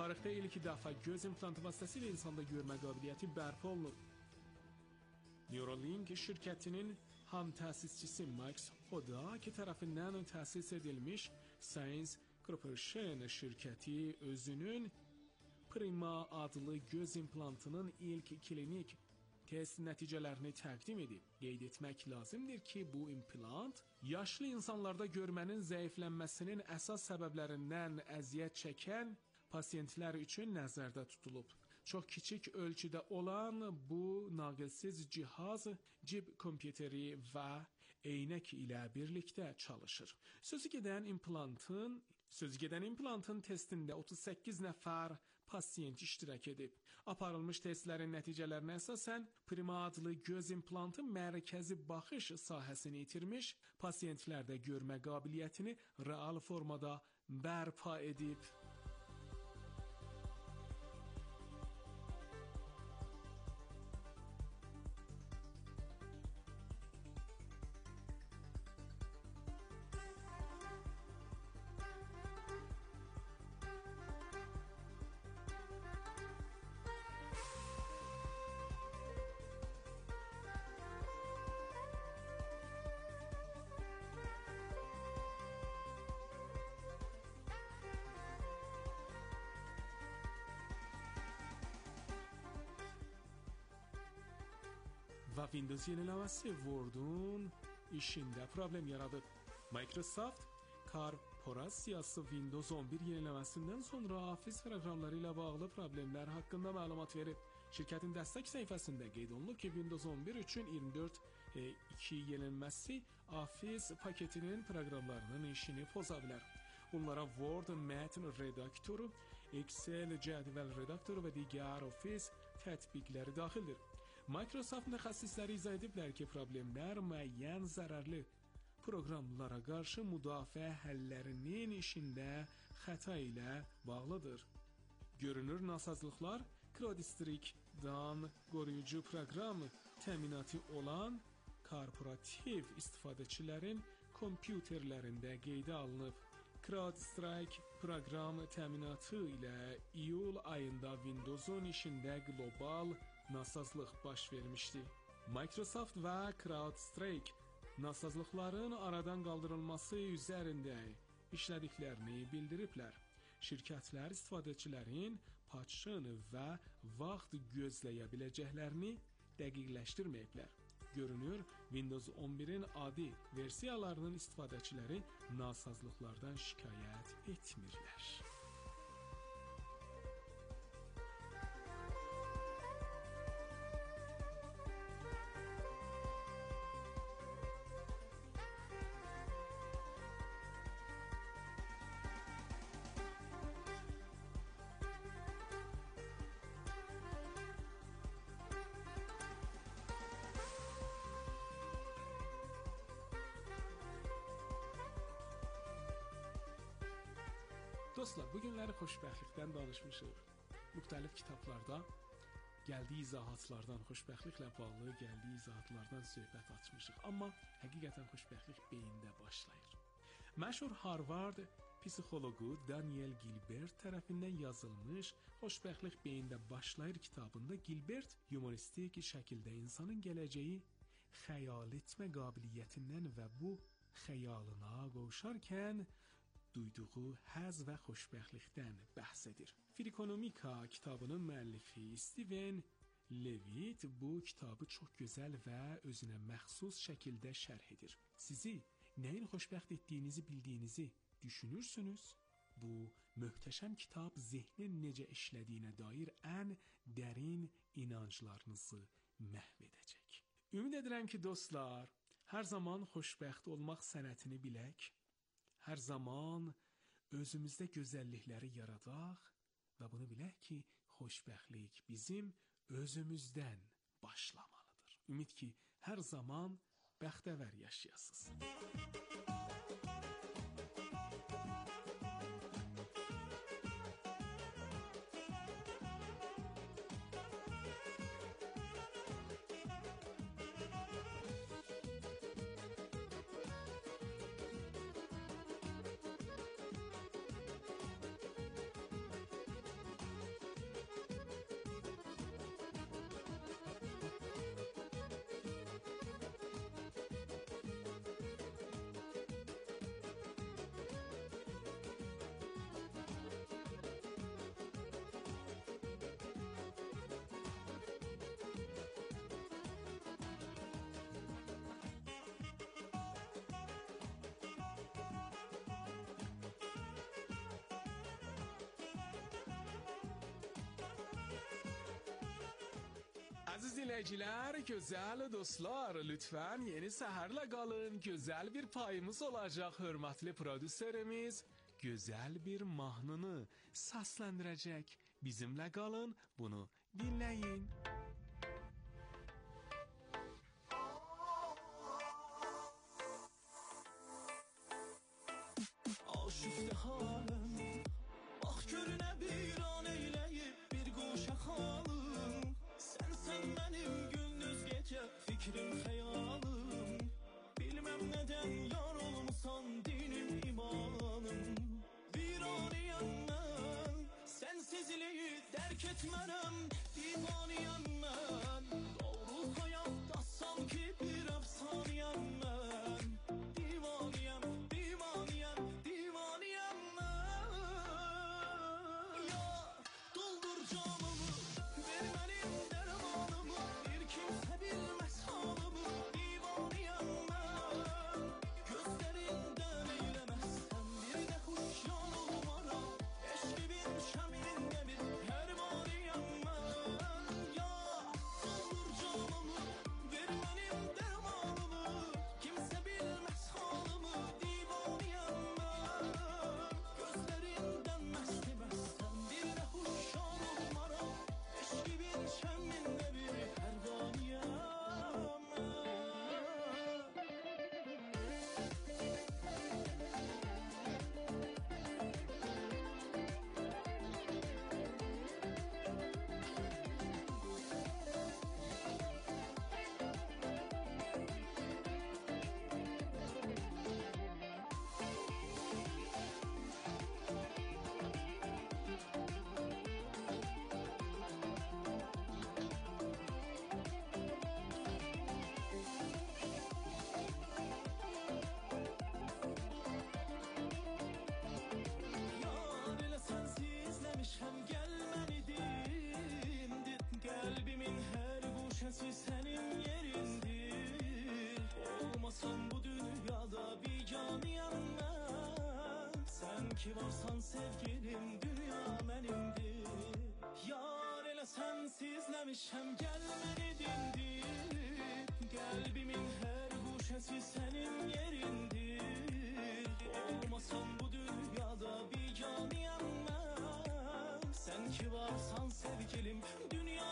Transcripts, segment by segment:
Tarixdə ilk dəfə göz implantı vasitəsilə insanda görmə qabiliyyəti bərpa olunub. Neuralink şirkətinin ham təsisçisi Max Hodak tərəfindən təsis edilmiş Science Corporation şirkəti özünün Prima adlı göz implantının ilk klinik test nəticələrini təqdim edib. Qeyd etmək lazımdır ki, bu implant yaşlı insanlarda görmənin zəiflənməsinin əsas səbəblərindən əziyyət çəkən pasientlər üçün nəzərdə tutulub. Çox kiçik ölçüdə olan bu naqilsiz cihaz cib kompüteri və eynək ilə birlikdə çalışır. Sözü gedən implantın testində 38 nəfər pasiyent iştirak edib. Aparılmış testlərin nəticələrinə əsasən Prima adlı göz implantı mərkəzi baxış sahəsini itirmiş pasiyentlərdə görmə qabiliyyətini real formada bərpa edib. Və Windows yeniləməsi Word-un işində problem yaradıb. Microsoft korporasiyası Windows 11 yeniləməsindən sonra Office proqramları ilə bağlı problemlər haqqında məlumat verib. Şirkətin dəstək səhifəsində qeyd olunub ki, Windows 11 üçün 24.2 yenilməsi Office paketinin proqramlarının işini poza bilər. Bunlara Word, mətn redaktoru, Excel cədvəl redaktoru və digər Office tətbiqləri daxildir. Microsoft mütəxəssisləri izah ediblər ki, problemlər müəyyən zərərli proqramlara qarşı müdafiə həllərinin işində xəta ilə bağlıdır. Görünür nasazlıqlar CrowdStrike-dan qoruyucu proqram təminatı olan korporativ istifadəçilərin kompüterlərində qeydə alınıb. CrowdStrike proqram təminatı ilə iyul ayında Windows-un işində qlobal nasazlıq baş vermişdi. Microsoft və CrowdStrike nasazlıqların aradan qaldırılması üzərində işlədiklərini bildiriblər. Şirkətlər istifadəçilərin patchını və vaxt gözləyə biləcəklərini dəqiqləşdirməyiblər. Görünür, Windows 11-in adi versiyalarının istifadəçiləri nasazlıqlardan şikayət etmirlər. Dostlar, bu günləri xoşbəxtlikdən danışmışıq. Müxtəlif kitablarda gəldiyi izahatlardan, xoşbəxtliklə bağlı gəldiyi izahatlardan söhbət açmışıq. Amma həqiqətən xoşbəxtlik beyində başlayır. Məşhur Harvard psixoloqu Daniel Gilbert tərəfindən yazılmış Xoşbəxtlik beyində başlayır kitabında Gilbert humoristik şəkildə insanın gələcəyi xəyal etmə qabiliyyətindən və bu xəyalına qovuşarkən duyduğu həzz və xoşbəxtlikdən bəhs edir. Frikonomika kitabının müəllifi Steven Levitt bu kitabı çox gözəl və özünə məxsus şəkildə şərh edir. Sizi nəyin xoşbəxt etdiyinizi bildiyinizi düşünürsünüz? Bu möhtəşəm kitab zehnin necə işlədiyinə dair ən dərin inanclarınızı məhv edəcək. Ümid edirəm ki, dostlar, hər zaman xoşbəxt olmaq sənətini bilək, hər zaman özümüzdə gözəllikləri yaradaq və bunu bilək ki, xoşbəxtlik bizim özümüzdən başlamalıdır. Ümid ki, hər zaman bəxtəvər yaşayasınız. dinleyiciler, güzel dostlar, lütfen yeni seherle kalın. Güzel bir payımız olacak hürmetli prodüserimiz. Güzel bir mahnını seslendirecek. Bizimle kalın, bunu dinleyin. Aşıqdır halım, bax görünə bir an eyləyib bir qoşa xalım. Sən mənim gündüz gecə fikrim, xəyalım. Bilməm nədən yar olmusan dinim, imanım. Viraniyəm mən, sənsizliyi dərk etmərəm, divaniyəm mən. Doğru həyatda sanki bir əfsaniyəm mən. Divaniyəm, divaniyəm, divaniyəm mən. Ya doldur camımı, ver mənim dərmanımı, bir kimsə bilməz halımı. Divaniyəm mən, gözlərindən eyləməzsən bir də huşyan olmaram. Eşqibin şəmində bir pərvaniyəm mən. Ya doldur camımı, ver mənim dərmanımı, kimsə bilməz halımı. Divaniyəm mən, gözlərindən məsti məstəm bir də huşyan olmaram. Eşqibin şəmində bir pərvaniyəm mən. Yar elə sənsizləmişəm, gəlməlidir. Qəlbimin hər guşəsi sənin yerindir. Olmasan bu dünyada biganiyəm mən. Sən ki varsan sevgilim, dünya mənimdir. Yar elə sənsizləmişəm, gəlməlidir. Qəlbimin hər guşəsi sənin yerindir. Olmasan bu dünyada biganiyəm mən. Sən ki varsan sevgilim, dünya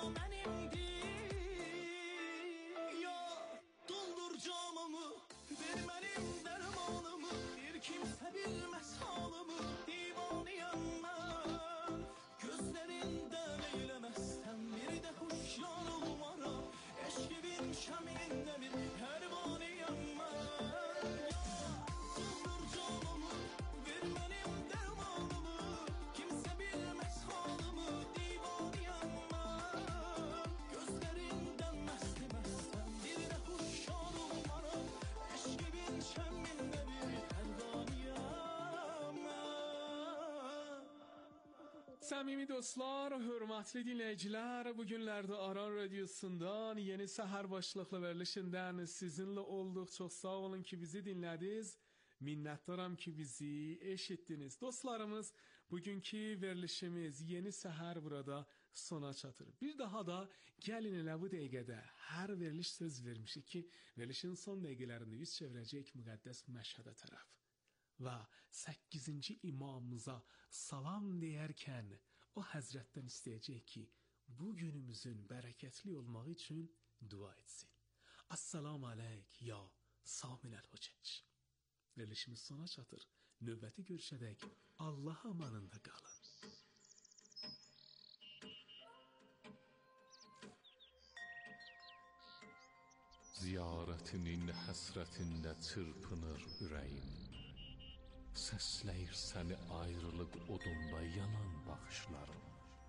mənimdir. Ya doldur camımı, ver mənim dərmanımı, bir kimsə bilməz halımı. Divaniyəm mən, gözlərindən eyləməzsən bir də huşyan olmaram. Eşqibin şəmində bir pərvaniyəm mən. Ya doldur camımı, ver mənim dərmanımı, kimsə bilməz halımı. Divaniyəm mən, gözlərindən məsti məstəm bir də huşyan olmaram. Eşqibin şəmində bir pərvaniyəm mən. Samimi dostlar, hürmetli dinleyiciler, bugünlerde Aran Radyosu'ndan yeni seher başlıklı verilişinden sizinle olduk. Çok sağ olun ki bizi dinlediniz. Minnettarım ki bizi eşittiniz. Dostlarımız, bugünkü verilişimiz yeni seher burada sona çatır. Bir daha da gelin elə bu dəqiqədə hər veriliş söz vermişik ki, verilişin son dəqiqələrində yüz çevirəcək müqəddəs Məşhədə tərəf. Və 8-ci imamımıza salam deyərkən o həzrətdən istəyəcək ki, bu günümüzün bərəkətli olmağı üçün dua etsin. Assalamu aleyk ya Saminəl Hocəc. Verilişimiz sona çatır. Növbəti görüşədək Allah amanında qalın. Ziyarətinin həsrətində çırpınır ürəyim. Səsləyir səni ayrılıq odunda yanan baxışlarım.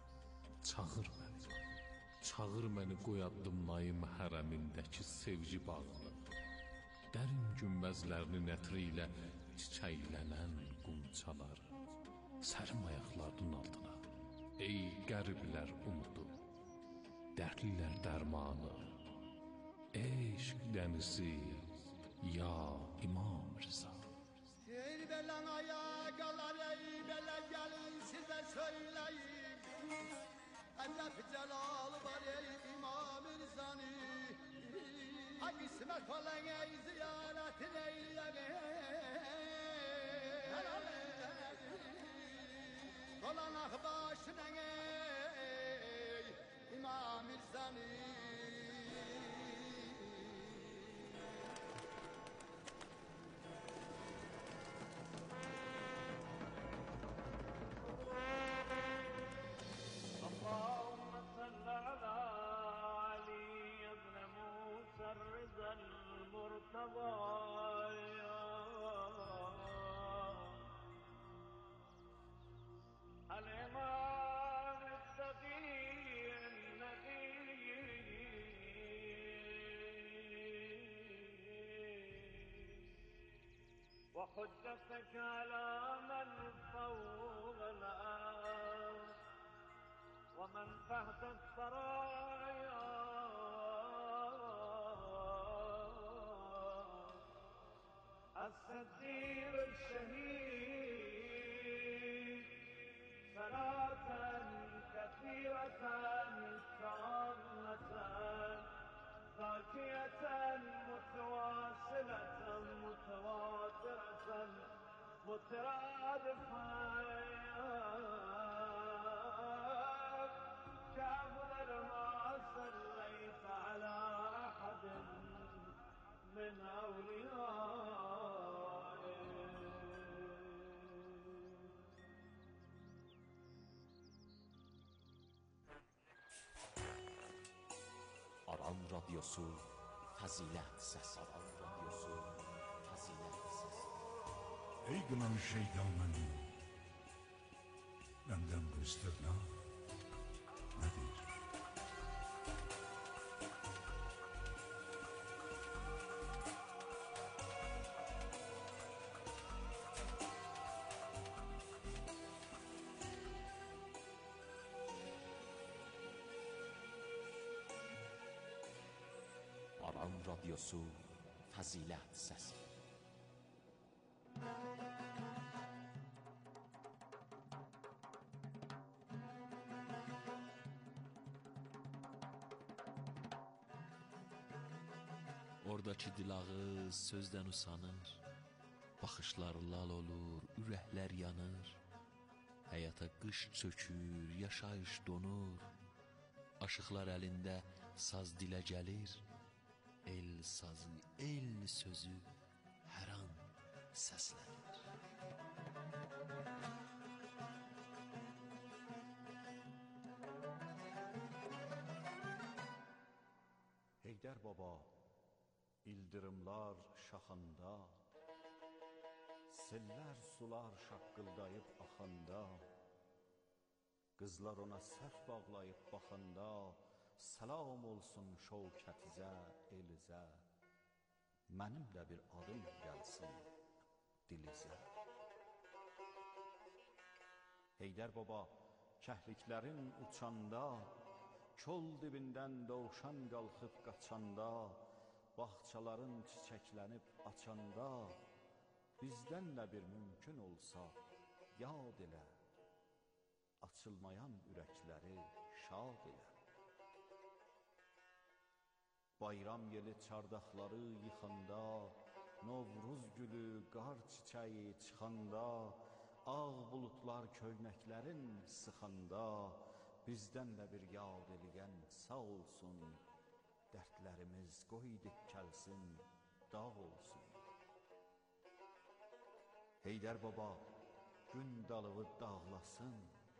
Çağır məni qoy addımlayım hərəmindəki sevgi bağını. Dərin günbəzlərinin ətri ilə çiçəklənən qumçaları. Sərim ayaqlarının altına, ey qəriblər umudu, dərdlilər dərmanı, eşq dənizi, ya İmam Rıza. Ey belən ayaqalar, ey belə gəlin sizə söyləyim. Ədəb cəlalı var ey İmam Rızanın. kısmet olan ey ziyaretin olan ahbaşına ey İmam-ı Zani اللهم صل على علي بن موسى الرضا المرتضى الإمام التقي النبي وحجتك على من فوق الأرض ومن تحت الثرايا الصديق الشهيد صلاة كثيرة تامة باقية متواصلة متواترة مترادفة كأفضل ما صليت على أحد من أوليائك Aran Radyosu Fəzilət Səsi. Aran Radyosu Fəzilət Səsi. Ey qınan şeytan mənim, məndən bu istirna nədir? Aran Radyosu Fəzilət Səsi. Oradakı dilağız sözdən usanır, baxışlar lal olur, ürəklər yanır. Həyata qış çökür, yaşayış donur. Aşıqlar əlində saz dilə gəlir. El sazı, el sözü hər an səslənir. Heydər baba, ildırımlar şaxanda, sellər sular şaqqıldayıb axanda, qızlar ona sərf bağlayıb baxanda, salam olsun şövkətizə, elizə, mənim də bir adım gəlsin dilizə. Heydər baba, kəhliklərin uçanda, kol dibindən dovşan qalxıb qaçanda, bağçaların çiçəklənib açanda, bizdən də bir mümkün olsa, yad elə, açılmayan ürəkləri şad elə. Bayram yeli çardaqları yıxanda, Novruz gülü, qar çiçəyi çıxanda, ağ bulutlar köynəklərin sıxanda, bizdən də bir yad eləyən sağ olsun, dərdlərimiz qoy dikkəlsin, dağ olsun. Heydər baba, gün dalığı dağlasın,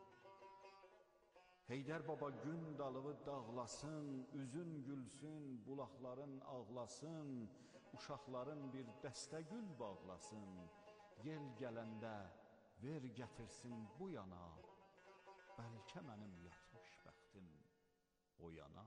Heydər baba gün dalığı dağlasın, üzün gülsün, bulaqların ağlasın, uşaqların bir dəstə gül bağlasın, yel gələndə ver gətirsin bu yana, bəlkə mənim yatmış bəxtim o yana.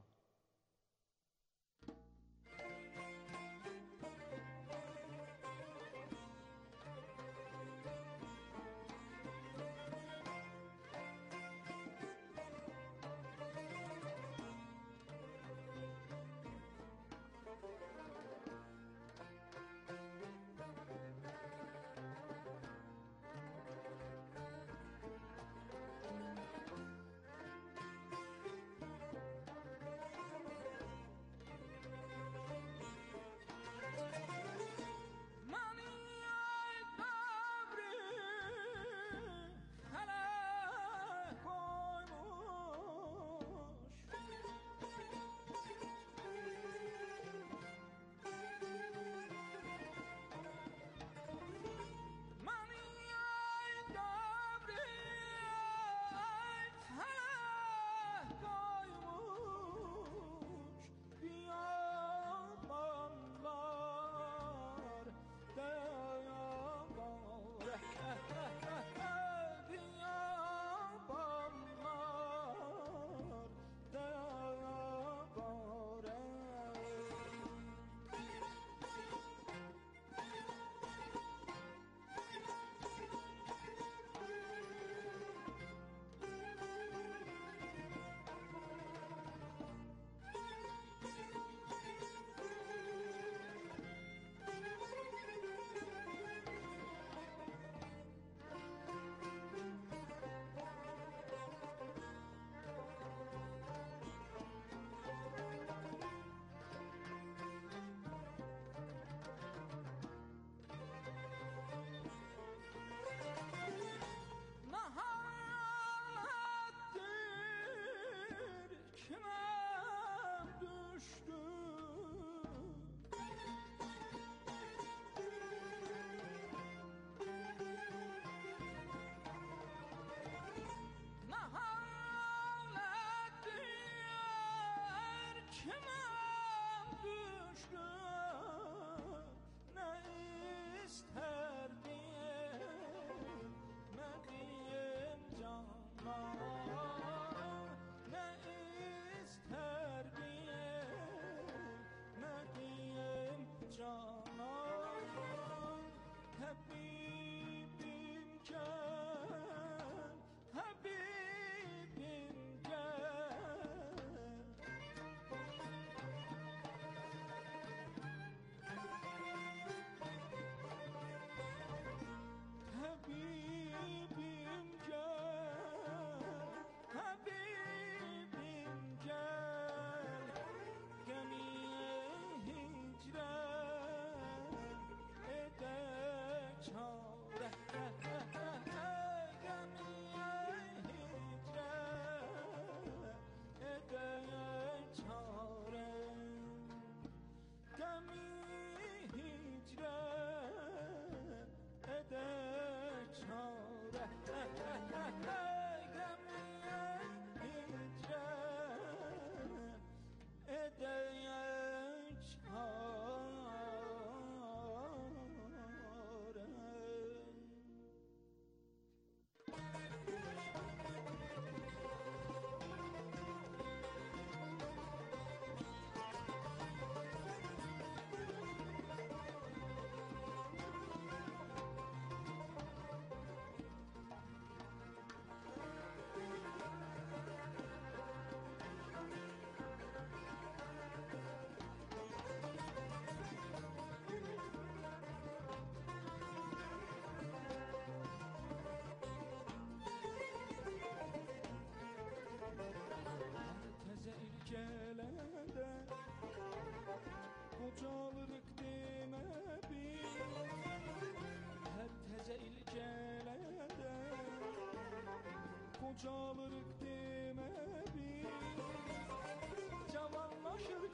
ucalırıq demə biz, cavanlaşır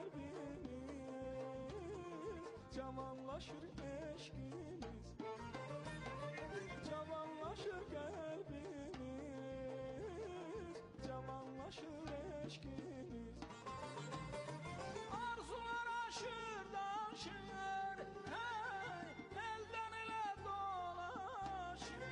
qəlbimiz, cavanlaşır eşqimiz, cavanlaşır qəlbimiz, cavanlaşır eşqimiz. Arzular aşır daşır, hey, eldən elə dolaşır.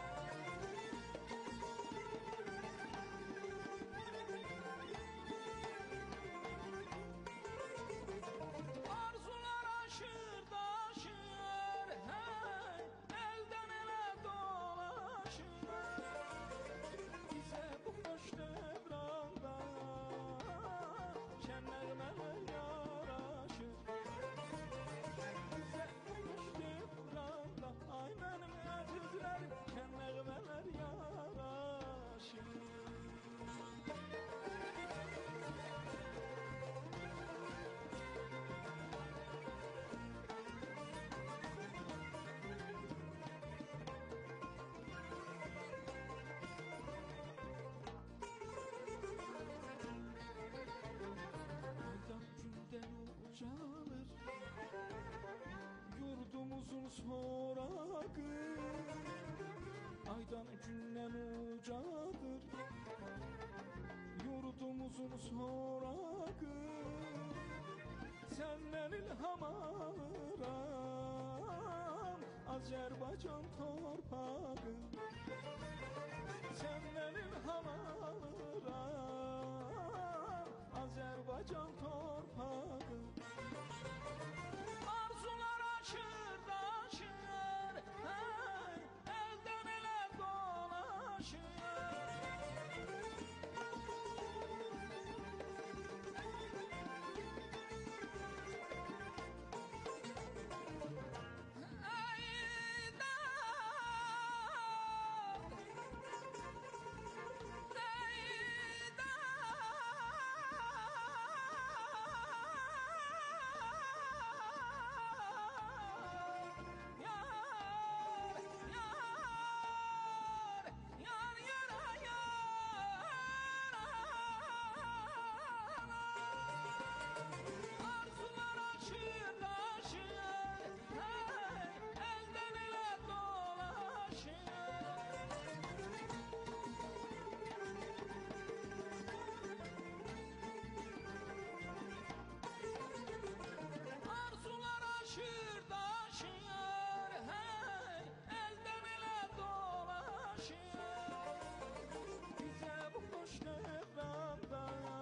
Arzular aşır daşır, hey, eldən elə dolaşır. Bizə bu xoş dövranda şən nəğmələr yaraşır. Bizə bu xoş dövranda, ay mənim əzizlərim, şən nəğmələr yaraşır. Aydan gündən ucalır yurdumuzun sorağı, aydan gündən ucadır yurdumuzun sorağı. Səndən ilham alıram Azərbaycan torpağı, səndən ilham alıram Azərbaycan torpağı. Arzular aşır daşır, hey, eldən elə dolaşır. Arzular aşır daşır, hey, eldən elə dolaşır. Arzular aşır daşır, hey, eldən elə dolaşır. Bizə bu xoş dövranda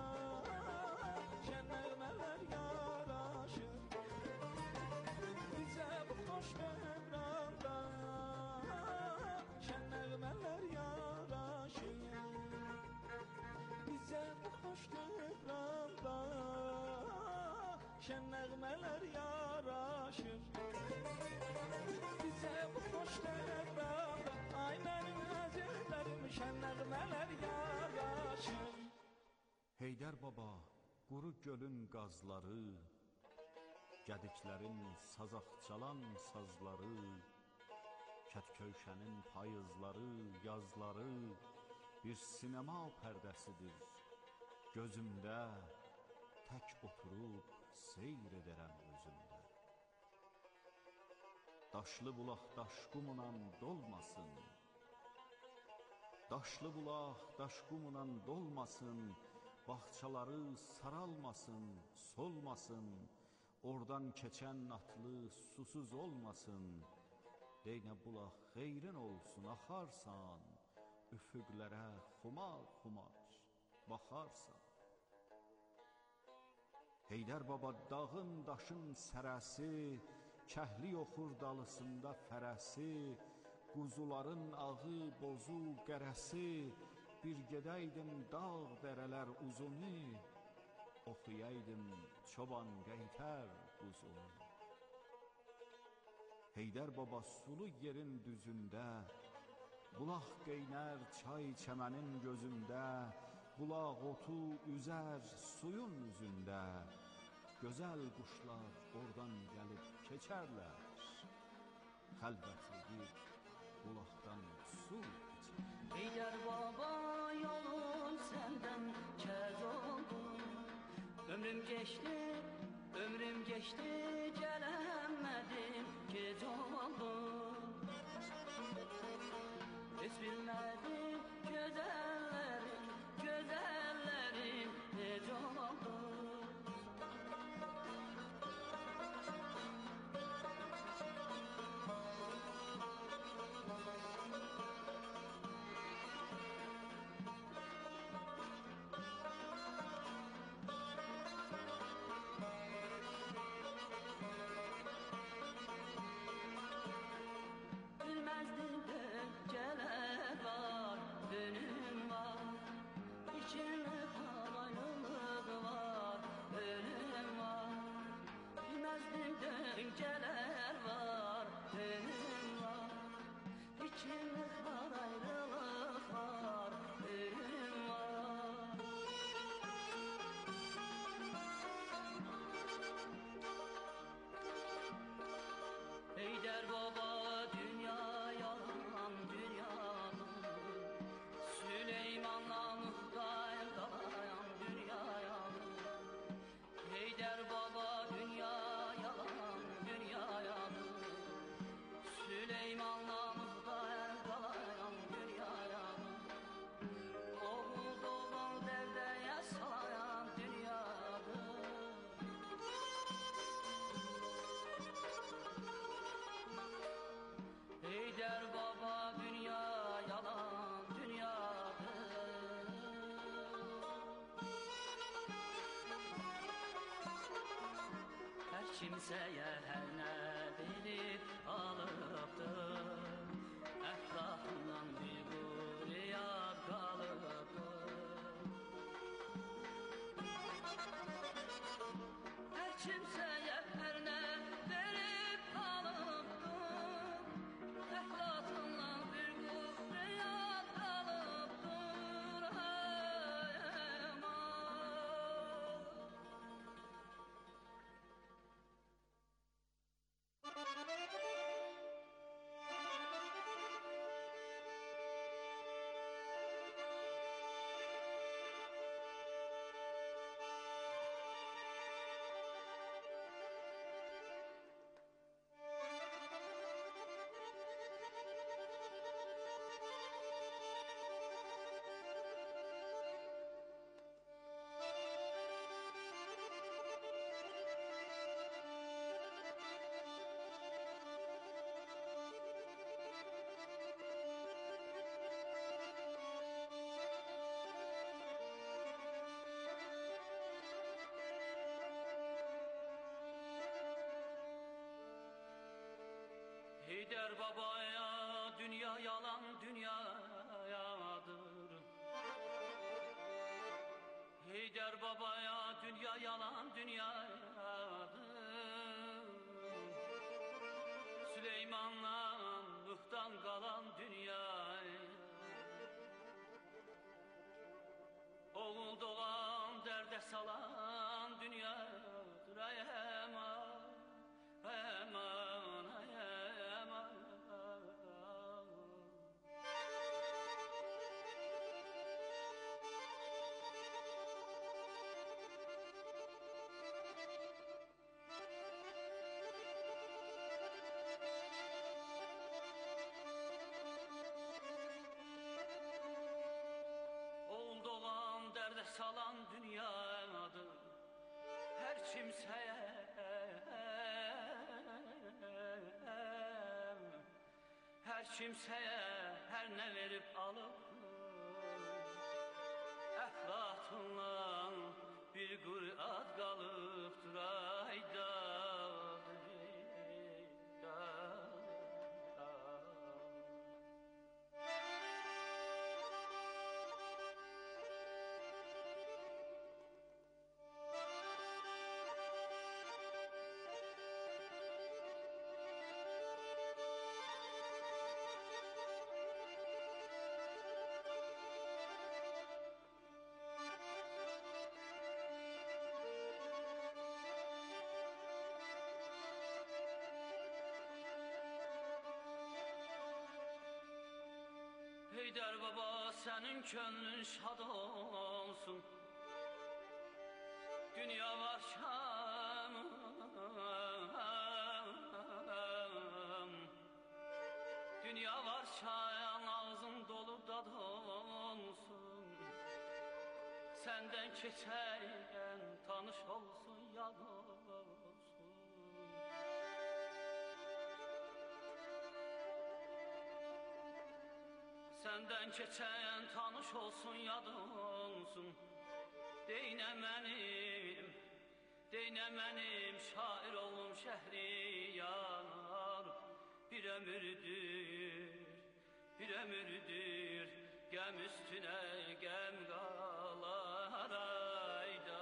şən nəğmələr yaraşır. Bizə bu xoş dövranda şən nəğmələr yaraşır. Bizə bu xoş dövranda şən nəğmələr yaraşır. Bizə bu xoş dövranda, ay mənim əzizlərim, şən nəğmələr yaraşır. Heydər baba, quru gölün qazları, gədiklərin sazaqçalan sazları, Kətköyşənin payızları, yazları bir sinema pərdəsidir. Gözümdə tək oturub seyr edərəm özümdə. Daşlı bulaq daşqumla dolmasın, daşlı bulaq daşqumla dolmasın, bağçaları saralmasın, solmasın, oradan keçən atlı susuz olmasın. Deynə bulaq xeyrin olsun, axarsan, üfüqlərə xumar-xumar baxarsan. Heydər baba dağın daşın sərəsi, kəhli yoxur dalısında fərəsi, quzuların ağı, bozu, qərəsi, bir gedəydim dağ dərələr uzunu, oxuyaydım çoban qeytər quzunu. Heydər baba sulu yerin düzündə, bulaq qeynər çay çəmənin gözündə, bulaq otu üzər suyun üzündə, gözəl quşlar oradan gəlib keçərlər, xəlvətli bir bulaqdan su içərlər. Heydər baba yolun səndən kəz oldu. Ömrüm geçti gelemedim, gec oldu. Hiç bilmedim güzellerin nec oldu. Heydər baba dünya yalan dünyadan, Süleymanla muhtayım dalayan dünya yalan. Heydər baba dünya yalan Süleymanla muhtayım dalayan dünya yalan. Oğul doğal derdeye salayan dünyadır. Heydər baba dünya yalan dünyadır. Her kimseye her ne verip alıptır, etrafından bir kuriyat kalıptır. Her kimseye her ne verip alıptır, ehlatından bir kuriyat kalıptır. Heydər babaya dünya yalan dünyadır. Heydər babaya dünya yalan dünyadır. Süleymanla Nuh'tan kalan dünya. Oğul dolan derde salan dünyadır. Ay eman, ay eman, ay eman. Oldu olan derde salan dünyadır. Her kimseye her ne verip alıp Eflatunla bir Kur'an kalıptır. Ayda Heydər baba sənin könlün şad olsun. Dünya varkən dünya varkən ağzın dolu dad olsun. Səndən keçərkən tanış olsun, yad olsun. Səndən keçən tanış olsun, yad olsun. Deynə mənim şair olum Şəhriyar. Bir ömürdür gəm üstünə gəm qalar ayda.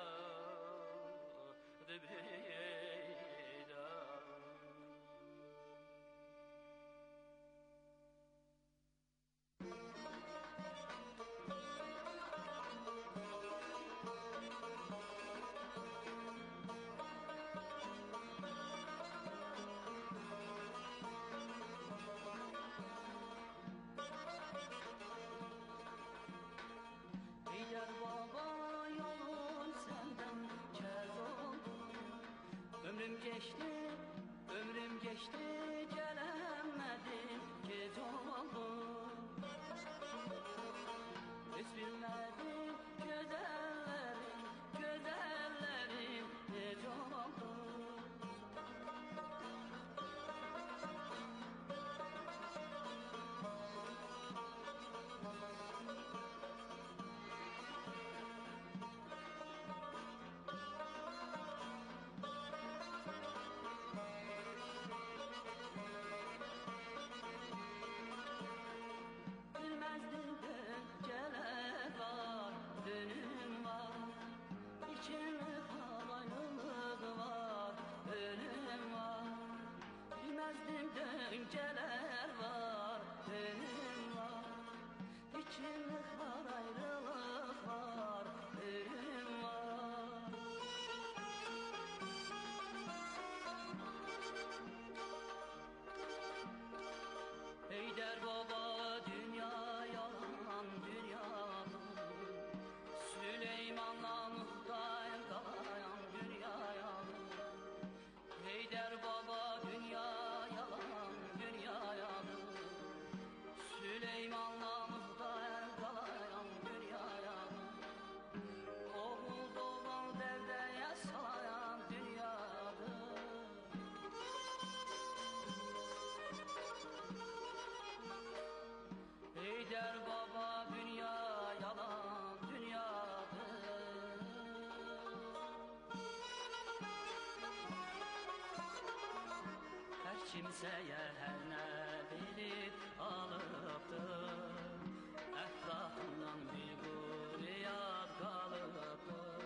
Ömrüm geçti, gelemedim, gec oldu. Hiç bilmedim, güzellerim, gec oldu. Heydər baba dünya yalan dünyadan, Süleymanla muhtayım qalayan dünyayan. Heydər baba dünya yalan dünyayan, Süleymanla muhtayım qalayan dünyayan. Oğul doğan dərdəyə salayan dünyadır. Heydər baba dünya yalan dünyadır. Hər kimsəyə hər nə verib alıbdır, ətrafından bir quriyat qalıbdır.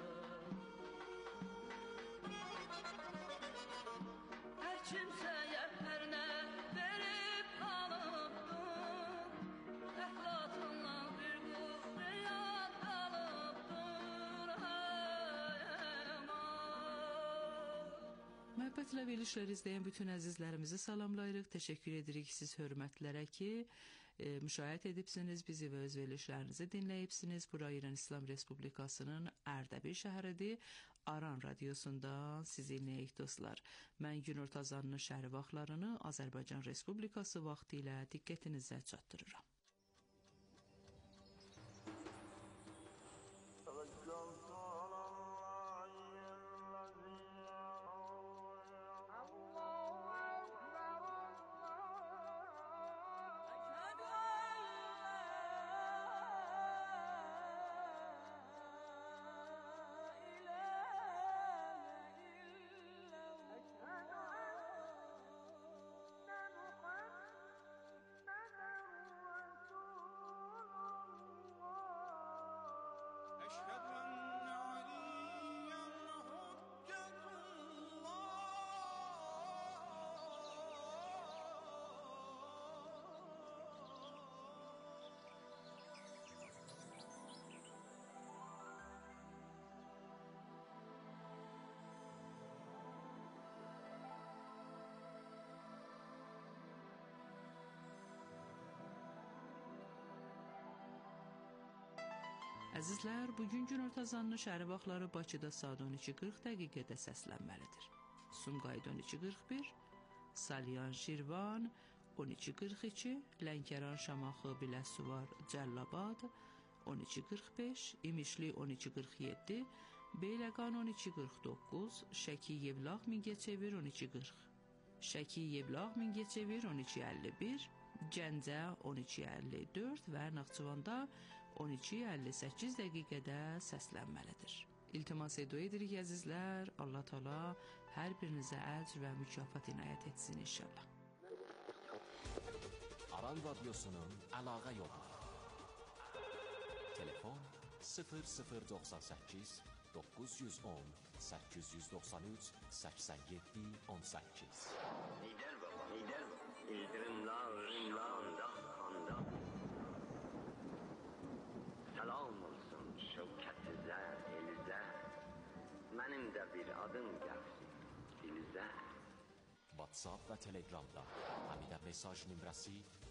Hər kimsəyə hər nə verib alıbdır, ətrafından bir quriyat qalıbdır. Məhəbbətlə verilişləri izləyən bütün əzizlərimizi salamlayırıq. Təşəkkür edirik siz hörmətlərə ki, müşahidə edibsiniz bizi və öz verilişlərinizi dinləyibsiniz. Bura İran İslam Respublikasının Ərdəbil şəhəridir. Aran radiosundan sizi dinləyik dostlar. Mən Günür Tazanın şəhəri vaxtlarını Azərbaycan Respublikası vaxtı ilə diqqətinizə çatdırıram. Əzizlər, bugün günorta zanlı şəhər vaxtları Bakıda saat 12:40 dəqiqədə səslənməlidir. Sumqayıt 12:41, Salyan Şirvan 12:42, Lənkəran Şamaxı Biləsuvar Cəllabad 12:45, İmişli 12:47, Beyləqan 12:49, Şəki Yevlax Mingəçevir 12:40, Şəki Yevlax Mingəçevir 12:51, Gəncə 12:54 və Naxçıvanda 12:58 dəqiqədə səslənməlidir. İltimas edirik əzizlər, Allah Taala hər birinizə əcr və mükafat inayət etsin inşallah. Aran Radyosu'nun əlaqə yolları. Telefon 0098 910 893 87 18. Lider baba, lider baba. İldırımlar, anda. Salam olsun şevketizə, elizə. Mənim də bir adım gəlsin dilizə. WhatsApp və Telegramda həmidə mesaj nömrəsi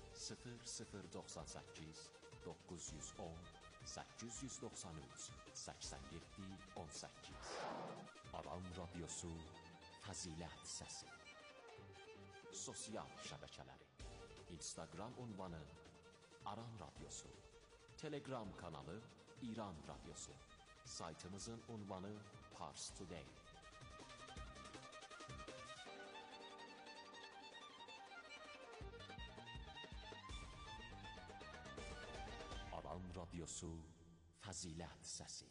0098 910 893 87 18. Aran Radyosu Fəzilət Səsi. Sosial şəbəkələri: Instagram ünvanı Aran Radyosu, Telegram kanalı İran Radyosu, saytımızın ünvanı Pars Today. Aran Radyosu Fəzilət Səsi.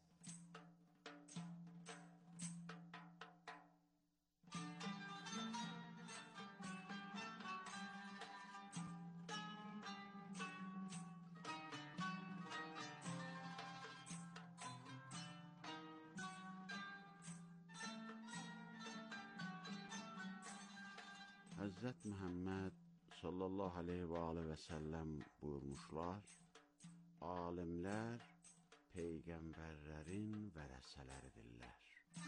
Həzrət Məhəmməd sallallahu aleyhi və aleyhi və səlləm buyurmuşlar, alimlər peyğəmbərlərin vərəsələridirlər.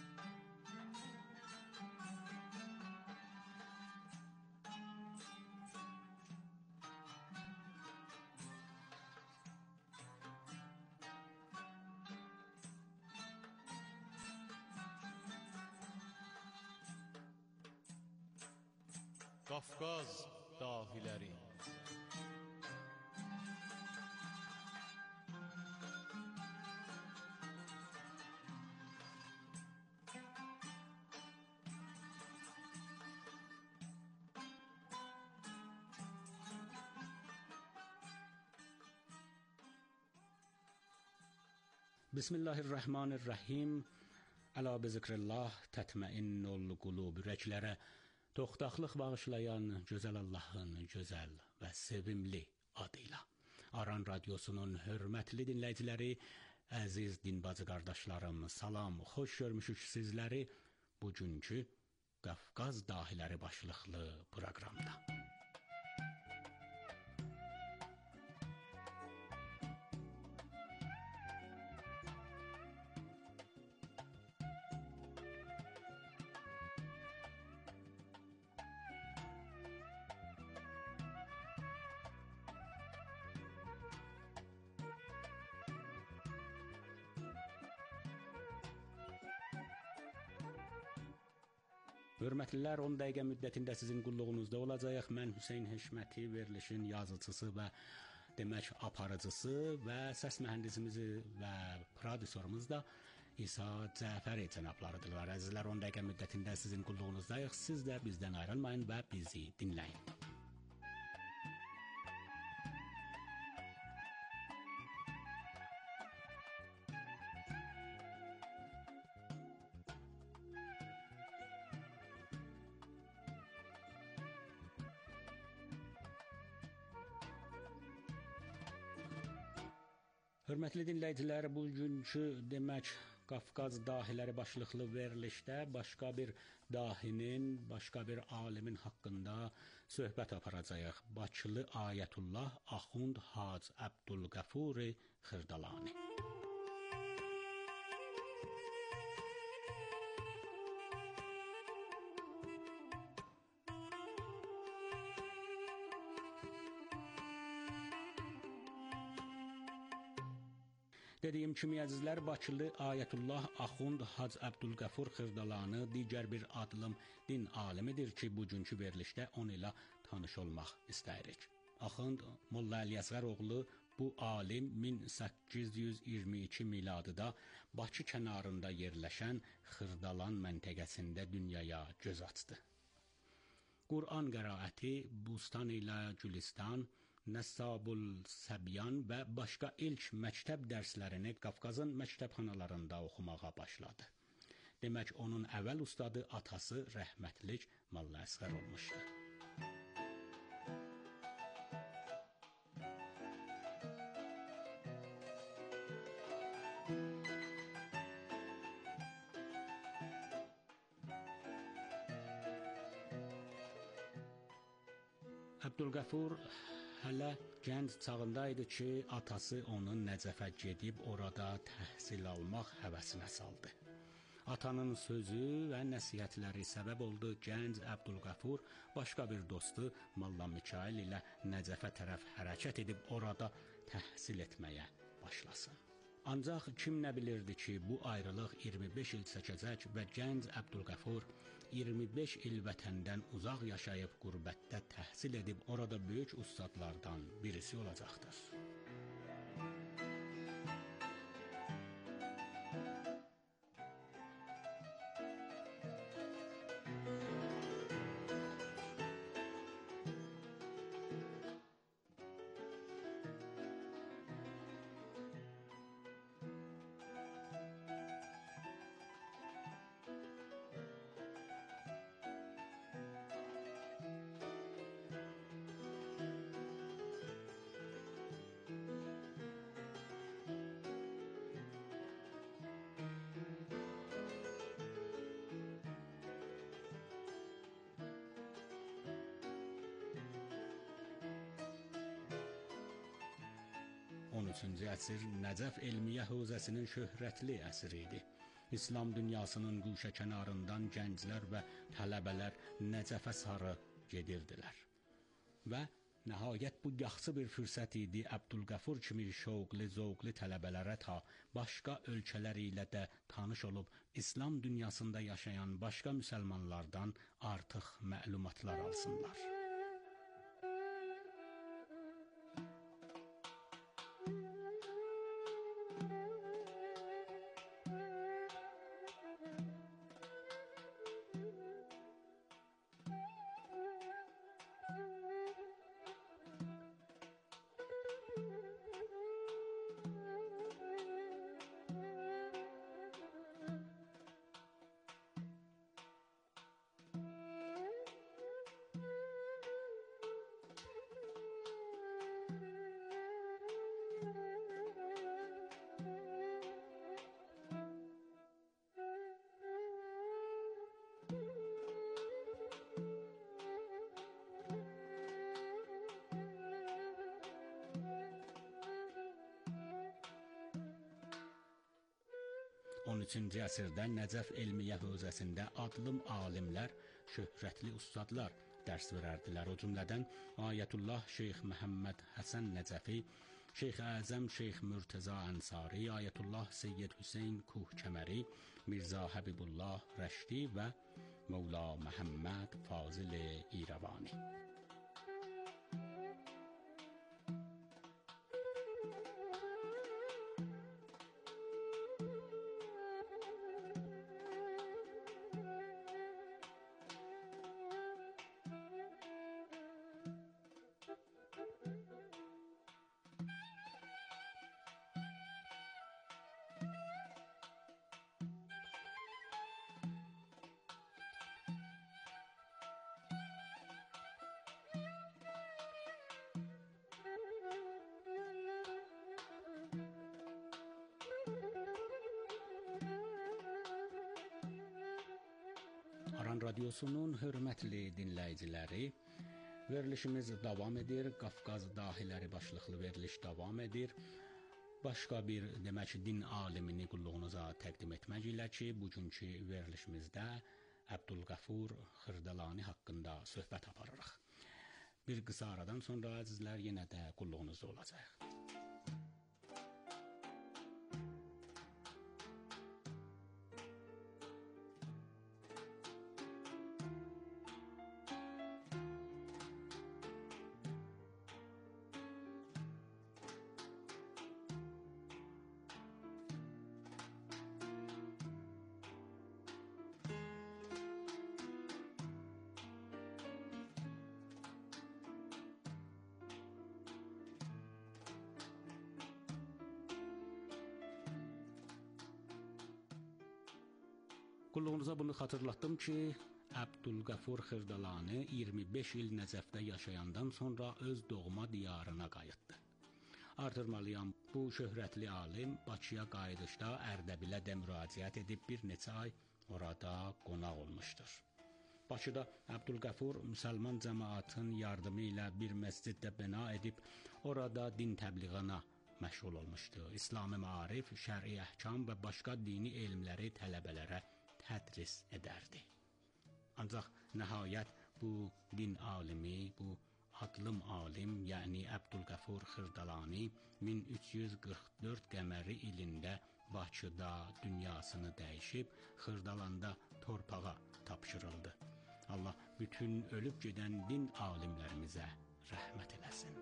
Qafqaz dahiləri. Bismillahirrahmanirrahim. Əla bi zikrillah tətməinnul qulub. Ürəklərə toxtaqlıq bağışlayan gözəl Allahın gözəl və sevimli adıyla. Aran Radyosu'nun hörmətli dinləyiciləri, əziz dinbacı qardaşlarım, salam, xoş görmüşük sizləri bugünkü Qafqaz dahiləri başlıqlı proqramda. Hörmətlilər, 10 dəqiqə müddətində sizin qulluğunuzda olacaq. Mən Hüseyn Heşməti, verilişin yazıcısı və demək aparıcısı və səs mühəndisimiz və prodüserimiz də İsa Cəfəri cənablarıdırlar. Əzizlər, 10 dəqiqə müddətində sizin qulluğunuzdayıq. Siz də bizdən ayrılmayın və bizi dinləyin. Hörmətli dinləyicilər, bugünkü demək Qafqaz dahiləri başlıqlı verilişdə başqa bir dahinin, başqa bir alimin haqqında söhbət aparacağıq. Bakılı Ayətullah Axund Hac Əbdülqəfuri Xırdalani. Dediyim kimi əzizlər, Bakılı Ayətullah Axund Hacı Əbdülqəfur Xırdalanı digər bir adlım din alimidir ki, bugünkü verilişdə onu ilə tanış olmaq istəyirik. Axund Molla Əlyəsğər oğlu bu alim 1822 miladıda Bakı kənarında yerləşən Xırdalan məntəqəsində dünyaya göz açdı. Qur'an qəraəti, Bustan ilə Gülistan, Nəssabul Səbyan və başqa ilk məktəb dərslərini Qafqazın məktəbxanalarında oxumağa başladı. Demək, onun əvvəl ustadı atası rəhmətlik Molla Əsğər olmuşdu. Əbdülqəfur hələ gənc çağında idi ki, atası onun Nəcəfə gedib orada təhsil almaq həvəsinə saldı. Atanın sözü və nəsihətləri səbəb oldu gənc Əbdülqəfur başqa bir dostu Molla Mikail ilə Nəcəfə tərəf hərəkət edib orada təhsil etməyə başlasın. Ancaq kim nə bilirdi ki, bu ayrılıq 25 il çəkəcək və gənc Əbdülqəfur 25 il vətəndən uzaq yaşayıb qürbətdə təhsil edib orada böyük ustadlardan birisi olacaqdır. Üçüncü əsr Nəcəf Elmiyyə Hövzəsinin şöhrətli əsri idi. İslam dünyasının güşə kənarından gənclər və tələbələr Nəcəfə sarı gedirdilər. Və nəhayət bu yaxşı bir fürsət idi Əbdülqəfur kimi şövqli, zövqli tələbələrə ta başqa ölkələr ilə də tanış olub İslam dünyasında yaşayan başqa müsəlmanlardan artıq məlumatlar alsınlar. On 13-cü əsrdə Nəcəf Elmiyyə Hövzəsində adlım alimlər, şöhrətli ustadlar dərs verərdilər. O cümlədən Ayətullah Şeyx Məhəmməd Həsən Nəcəfi, Şeyx Əzəm Şeyx Mürtəza Ənsari, Ayətullah Seyyid Hüseyn Kuhkəməri, Mirzə Həbibullah Rəşdi və Mövla Məhəmməd Fazil İrəvani. Aran Radyosu'nun hörmətli dinləyiciləri, verilişimiz davam edir. Qafqaz dahiləri başlıqlı veriliş davam edir. Başqa bir demək din alimini qulluğunuza təqdim etmək ilə ki, bugünkü verilişimizdə Əbdülqəfur Xırdalani haqqında söhbət aparırıq. Bir qısa aradan sonra əzizlər yenə də qulluğunuzda olacaq. Qulluğunuza bunu xatırlatdım ki, Əbdülqəfur Xırdalani 25 il Nəcəfdə yaşayandan sonra öz doğma diyarına qayıtdı. Artırmalıyam, bu şöhrətli alim Bakıya qayıdışda Ərdəbilə də müraciət edib bir neçə ay orada qonaq olmuşdur. Bakıda Əbdülqəfur müsəlman cəmaatın yardımı ilə bir məsciddə bina edib, orada din təbliğına məşğul olmuşdu. İslami maarif, şəri əhkam və başqa dini elmləri tələbələrə tədris edərdi. Ancaq nəhayət bu din alimi, bu adlım alim, yəni Əbdülqəfur Xırdalani 1344 qəməri ilində Bakıda dünyasını dəyişib, Xırdalanda torpağa tapşırıldı. Allah bütün ölüb gedən din alimlərimizə rəhmət eləsin.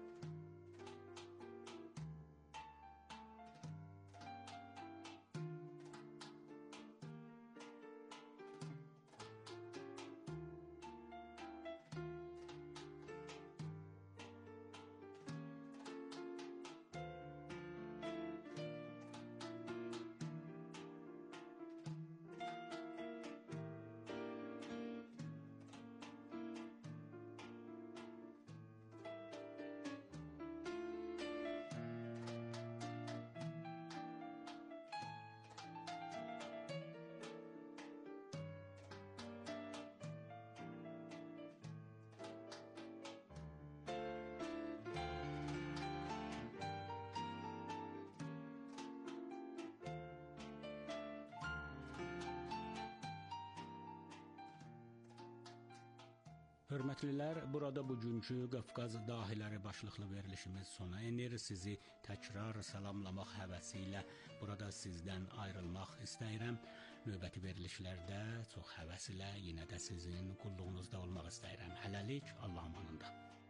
Hörmətlilər, burada bugünkü Qafqaz dahiləri başlıqlı verilişimiz sona enir. Sizi təkrar salamlamaq həvəsi ilə burada sizdən ayrılmaq istəyirəm. Növbəti verilişlərdə çox həvəs ilə yenə də sizin qulluğunuzda olmaq istəyirəm. Hələlik, Allah amanında.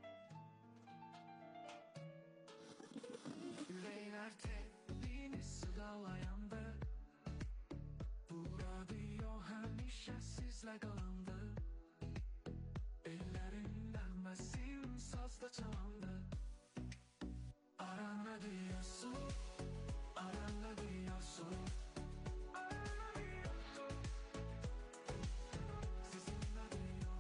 Ürəklər tepini sığalayandı, bu radio həmişə sizlə qalandı. Sazda çalandı. Ara ne diyorsun? Ara ne diyorsun? Ara ne diyorsun? Sizin ne diyor?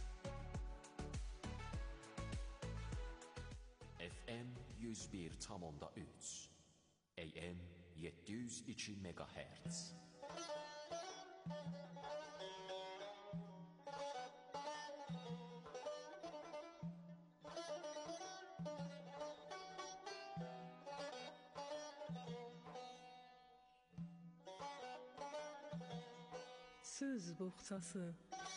FM 101,3 AM 702 MHz. Söz boğçası.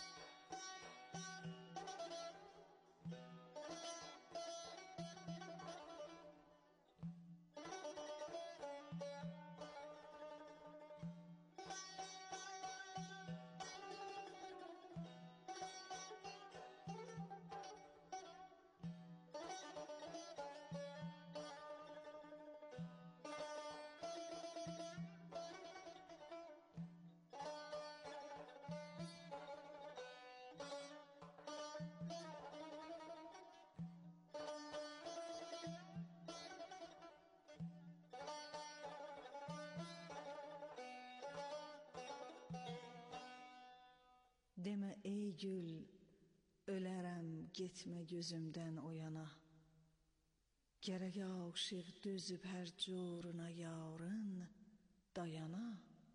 Demə ey gül, ölərəm, getmə gözümdən o yana. Gərək aşiq dözüb hər coruna yarın dayana.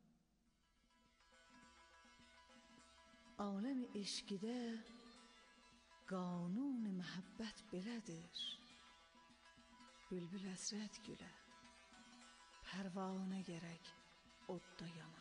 Aləm-i eşqidə qanun-i məhəbbət belədir. Bülbül həsrət gülə, pərvanə gərək odda yana.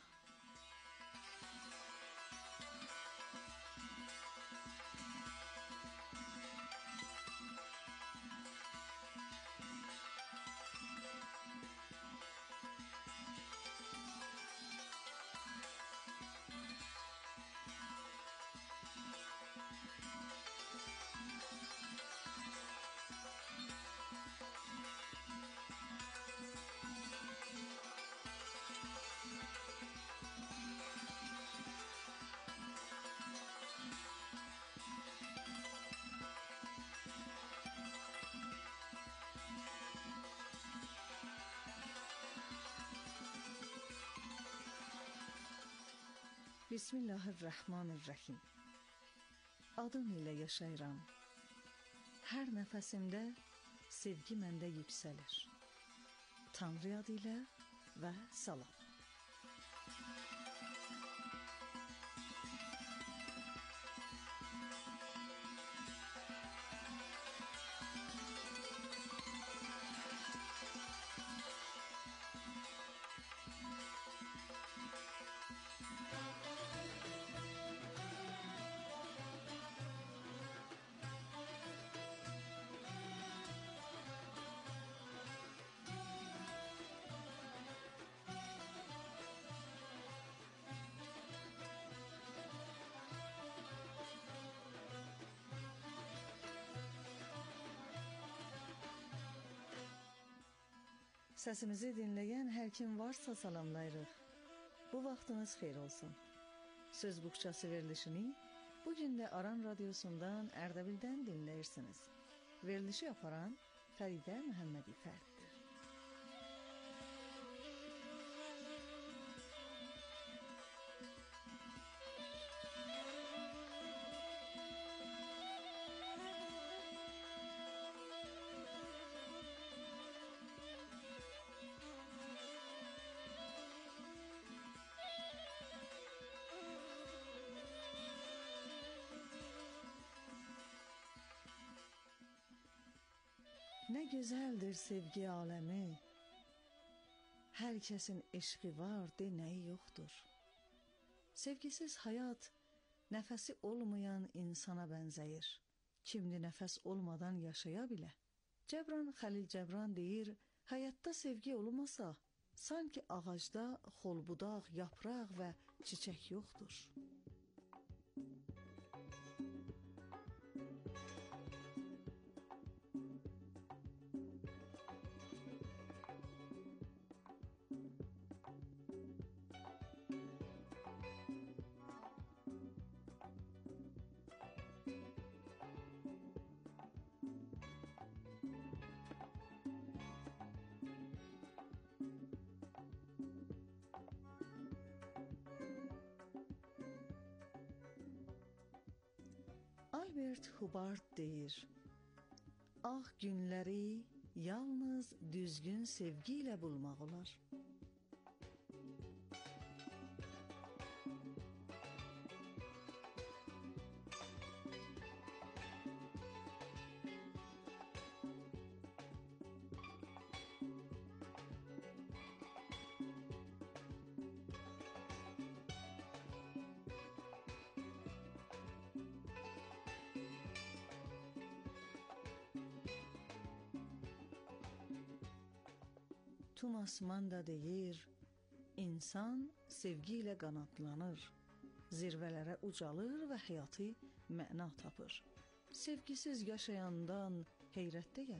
Bismillahirrahmanirrahim. Adın ilə yaşayıram. Hər nəfəsimdə sevgi məndə yüksəlir. Tanrı adı ilə və salam. Səsimizi dinləyən hər kim varsa salamlayırıq. Bu vaxtınız xeyir olsun. Söz buxçası verilişini bugün də Aran Radyosundan Ərdəbildən dinləyirsiniz. Verilişi aparan Fəridə Məhəmmədi Fərddir. Nə gözəldir sevgi aləmi, hər kəsin eşqi var, denəyi yoxdur. Sevgisiz həyat nəfəsi olmayan insana bənzəyir. Kimdi nəfəs olmadan yaşaya bilə? Cəbran Xəlil Cəbran deyir, həyatda sevgi olmasa, sanki ağacda xolbudaq, yapraq və çiçək yoxdur. Albert Hubbard deyir, ağ günləri yalnız düzgün sevgi ilə bulmaq olar. Thomas Mann da deyir, insan sevgi ilə qanadlanır, zirvələrə ucalır və həyatı məna tapır. Sevgisiz yaşayandan heyrətdəyəm.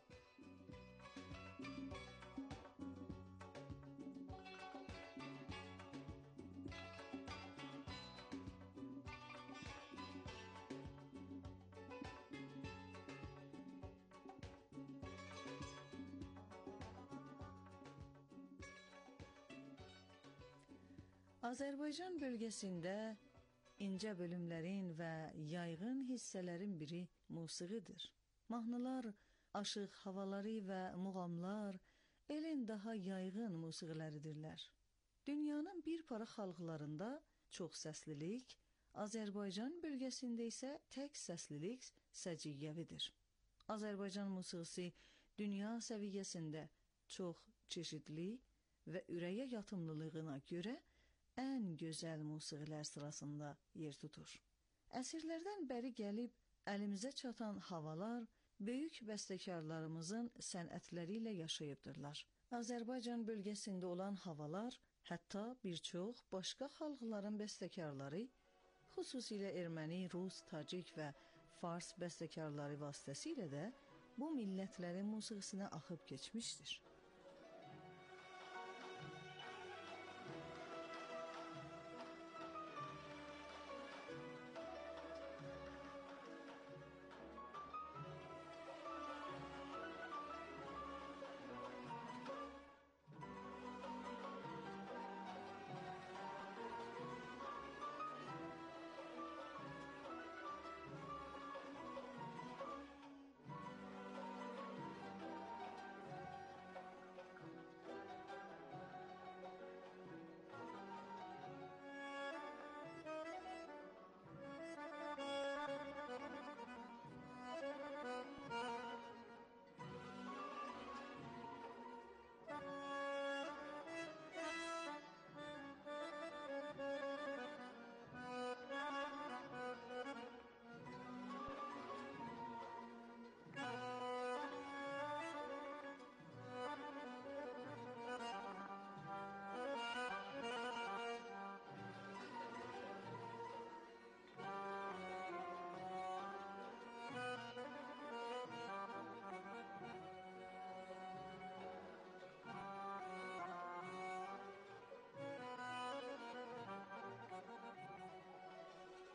Azərbaycan bölgəsində incə bölümlərin və yayğın hissələrin biri musiqidir. Mahnılar, aşıq havaları və muğamlar elin daha yayğın musiqiləridirlər. Dünyanın bir para xalqlarında çox səslilik, Azərbaycan bölgəsində isə tək səslilik səciyyəvidir. Azərbaycan musiqisi dünya səviyyəsində çox çeşidli və ürəyə yatımlılığına görə ən gözəl musiqilər sırasında yer tutur. Əsrlərdən bəri gəlib əlimizə çatan havalar böyük bəstəkarlarımızın sənətləri ilə yaşayıbdırlar. Azərbaycan bölgəsində olan havalar hətta bir çox başqa xalqların bəstəkarları, xüsusilə erməni, rus, tacik və fars bəstəkarları vasitəsilə də bu millətlərin musiqisinə axıb keçmişdir.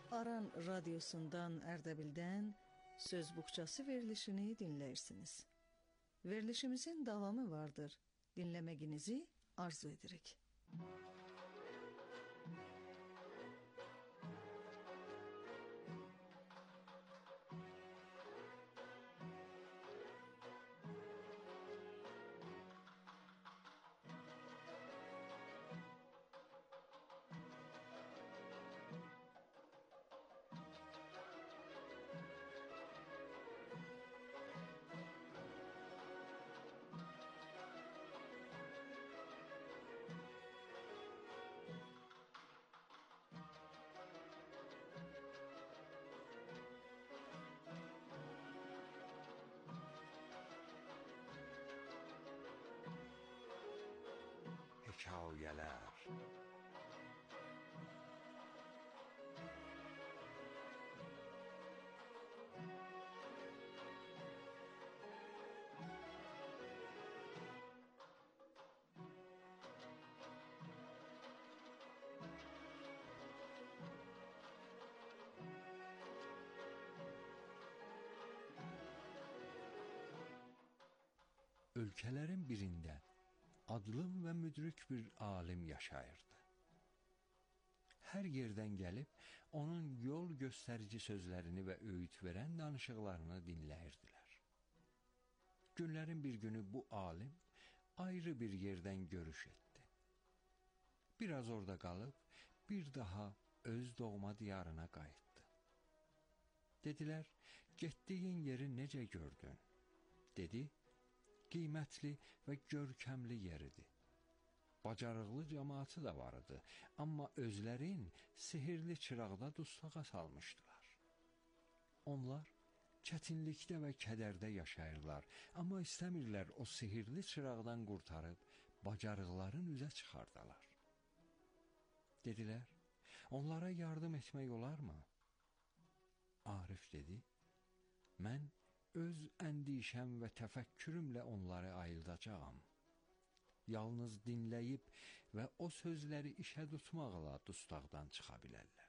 Aran radyosundan Ərdəbildən Söz Buxçası verilişini dinləyirsiniz. Verilişimizin davamı vardır. Dinləməyinizi arzu edirik. Hekayələr. Ölkələrin birində adlım və müdrik bir alim yaşayırdı. Hər yerdən gəlib onun yol göstərici sözlərini və öğüt verən danışıqlarını dinləyirdilər. Günlərin bir günü bu alim ayrı bir yerdən görüş etdi. Biraz orada qalıb bir daha öz doğma diyarına qayıtdı. Dedilər, getdiyin yeri necə gördün? Dedi, qiymətli və görkəmli yeridir. Bacarıqlı cəmaatı da var idi, amma özlərin sihirli çıraqda dustağa salmışdılar. Onlar çətinlikdə və kədərdə yaşayırlar, amma istəmirlər o sihirli çıraqdan qurtarıb bacarıqların üzə çıxardalar. Dedilər, onlara yardım etmək olarmı? Arif dedi, mən öz əndişəm və təfəkkürümlə onları ayıldacağam. Yalnız dinləyib və o sözləri işə tutmaqla dustaqdan çıxa bilərlər.